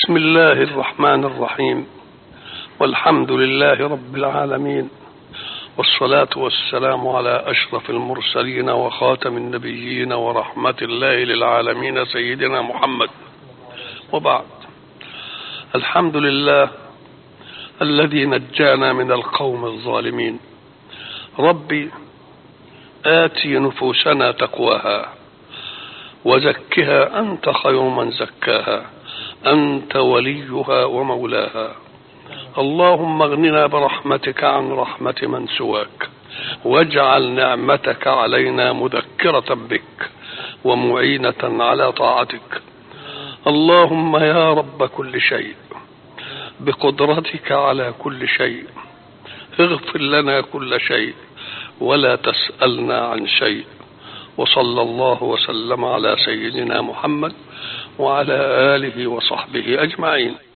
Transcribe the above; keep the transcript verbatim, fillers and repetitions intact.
بسم الله الرحمن الرحيم، والحمد لله رب العالمين، والصلاة والسلام على أشرف المرسلين وخاتم النبيين ورحمة الله للعالمين سيدنا محمد. وبعد، الحمد لله الذي نجانا من القوم الظالمين. ربي آتي نفوسنا تقواها وزكها أنت خير من زكاها، أنت وليها ومولاها. اللهم اغننا برحمتك عن رحمة من سواك، واجعل نعمتك علينا مذكرة بك ومعينة على طاعتك. اللهم يا رب كل شيء، بقدرتك على كل شيء، اغفر لنا كل شيء ولا تسألنا عن شيء. وصلى الله وسلم على سيدنا محمد وعلى آله وصحبه أجمعين.